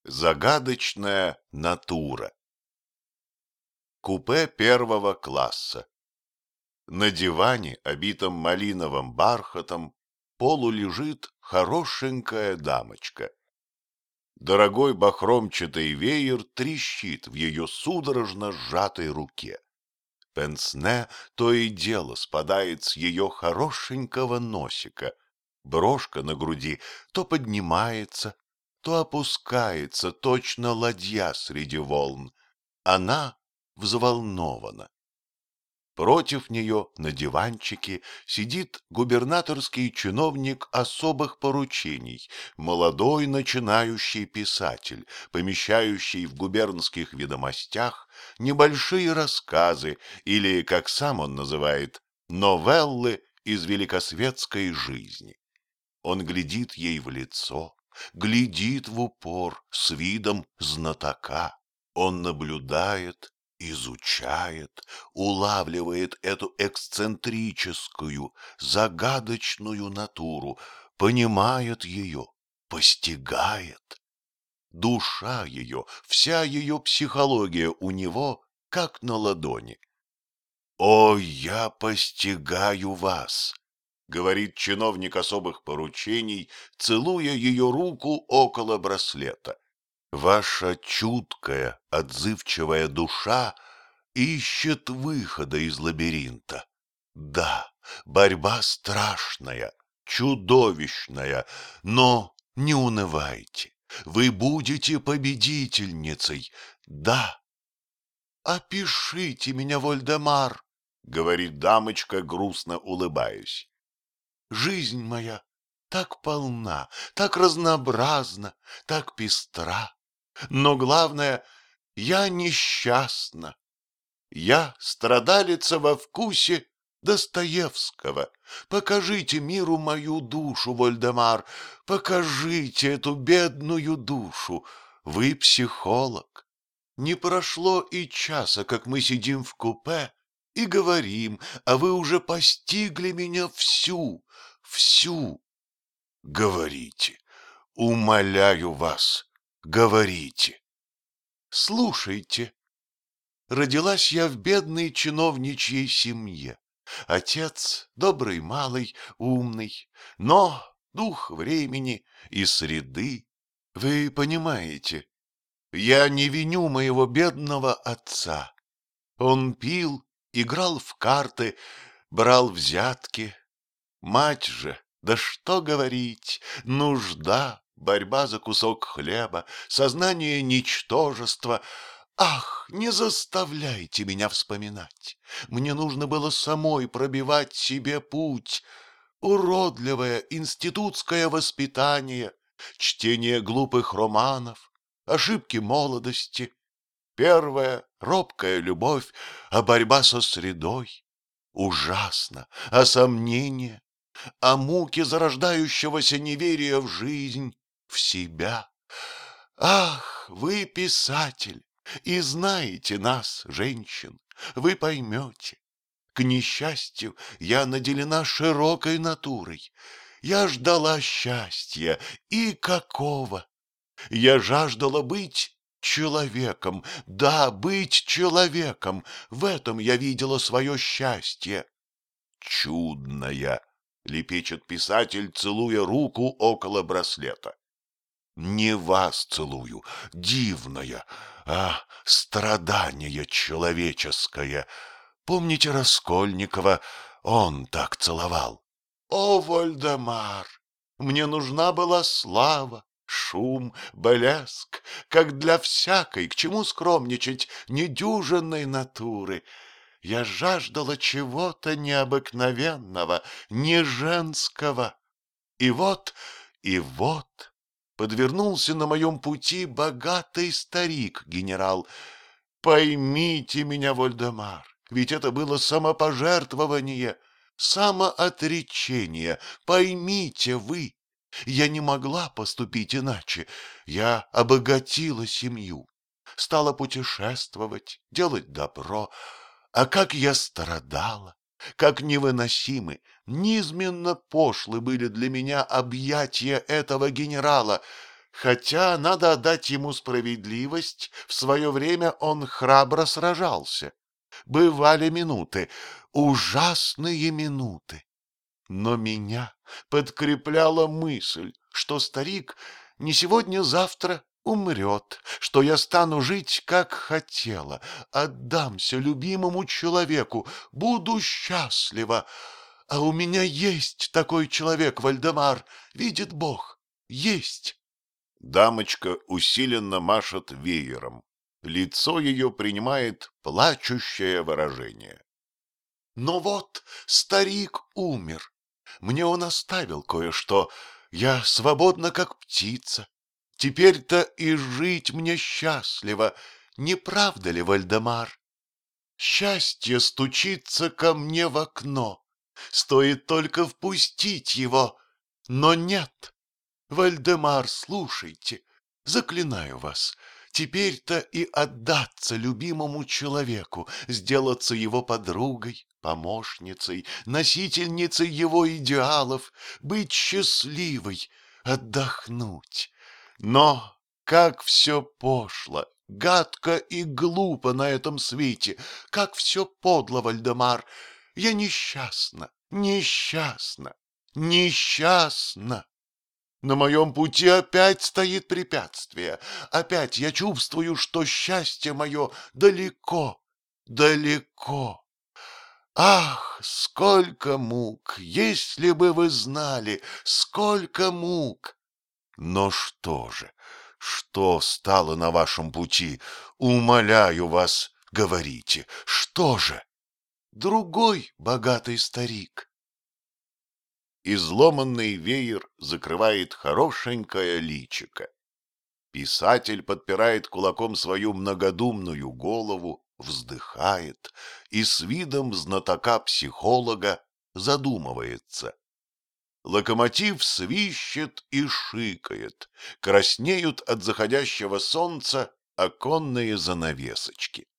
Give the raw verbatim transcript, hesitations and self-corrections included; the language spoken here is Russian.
Загадочная натура. Купе первого класса. На диване, обитом малиновым бархатом, полу лежит хорошенькая дамочка. Дорогой бахромчатый веер трещит в ее судорожно сжатой руке. Пенсне то и дело спадает с ее хорошенького носика. Брошка на груди то поднимается, то опускается, точно ладья среди волн. Она взволнована. Против нее на диванчике сидит губернаторский чиновник особых поручений, молодой начинающий писатель, помещающий в губернских ведомостях небольшие рассказы или, как сам он называет, новеллы из великосветской жизни. Он глядит ей в лицо, глядит в упор с видом знатока. Он наблюдает, изучает, улавливает эту эксцентрическую, загадочную натуру, понимает ее, постигает. Душа ее, вся ее психология у него, как на ладони. «О, я постигаю вас!» — говорит чиновник особых поручений, целуя ее руку около браслета. Ваша чуткая, отзывчивая душа ищет выхода из лабиринта. Да, борьба страшная, чудовищная, но не унывайте. Вы будете победительницей. Да. «Опишите меня, Вольдемар», — говорит дамочка, грустно улыбаясь. «Жизнь моя так полна, так разнообразна, так пестра. Но главное, я несчастна. Я страдалица во вкусе Достоевского. Покажите миру мою душу, Вольдемар, покажите эту бедную душу. Вы психолог. Не прошло и часа, как мы сидим в купе и говорим, а вы уже постигли меня всю, всю. Говорите, умоляю вас, говорите. Слушайте. Родилась я в бедной чиновничьей семье. Отец добрый, малый, умный, но дух времени и среды. Вы понимаете, я не виню моего бедного отца. Он пил, играл в карты, брал взятки. Мать же, да что говорить, нужда, борьба за кусок хлеба, сознание ничтожества. Ах, не заставляйте меня вспоминать. Мне нужно было самой пробивать себе путь. Уродливое институтское воспитание, чтение глупых романов, ошибки молодости, первая робкая любовь, а борьба со средой. Ужасно, а сомнения, а муки зарождающегося неверия в жизнь, в себя. Ах, вы писатель, и знаете нас, женщин, вы поймете. К несчастью, я наделена широкой натурой. Я ждала счастья, и какого! Я жаждала быть человеком, да, быть человеком. В этом я видела свое счастье. Чудная, лепечет писатель, целуя руку около браслета. Не вас целую, дивная, а страдание человеческое. Помните Раскольникова? Он так целовал. О, Вольдемар! Мне нужна была слава, шум, блеск, как для всякой, к чему скромничать, недюжинной натуры. Я жаждала чего-то необыкновенного, не женского. И вот, и вот, подвернулся на моем пути богатый старик-генерал. Поймите меня, Вольдемар, ведь это было самопожертвование, самоотречение. Поймите вы, я не могла поступить иначе. Я обогатила семью, стала путешествовать, делать добро. А как я страдала, как невыносимы, низменно пошлы были для меня объятия этого генерала. Хотя, надо отдать ему справедливость, в свое время он храбро сражался. Бывали минуты, ужасные минуты. Но меня подкрепляла мысль, что старик не сегодня-завтра умрет, что я стану жить, как хотела, отдамся любимому человеку, буду счастлива. А у меня есть такой человек, Вальдемар, видит Бог, есть. Дамочка усиленно машет веером. Лицо ее принимает плачущее выражение. Но вот старик умер. Мне он оставил кое-что. Я свободна, как птица. Теперь-то и жить мне счастливо. Не правда ли, Вальдемар? Счастье стучится ко мне в окно. Стоит только впустить его. Но нет. Вальдемар, слушайте, заклинаю вас, теперь-то и отдаться любимому человеку, сделаться его подругой, помощницей, носительницей его идеалов, быть счастливой, отдохнуть. Но как все пошло, гадко и глупо на этом свете, как все подло, Вальдемар. Я несчастна, несчастна, несчастна. На моем пути опять стоит препятствие. Опять я чувствую, что счастье мое далеко, далеко. Ах, сколько мук, если бы вы знали, сколько мук! Но что же, что стало на вашем пути? Умоляю вас, говорите, что же? Другой богатый старик. Изломанный веер закрывает хорошенькое личико. Писатель подпирает кулаком свою многодумную голову, вздыхает и с видом знатока-психолога задумывается. Локомотив свищет и шикает, краснеют от заходящего солнца оконные занавесочки.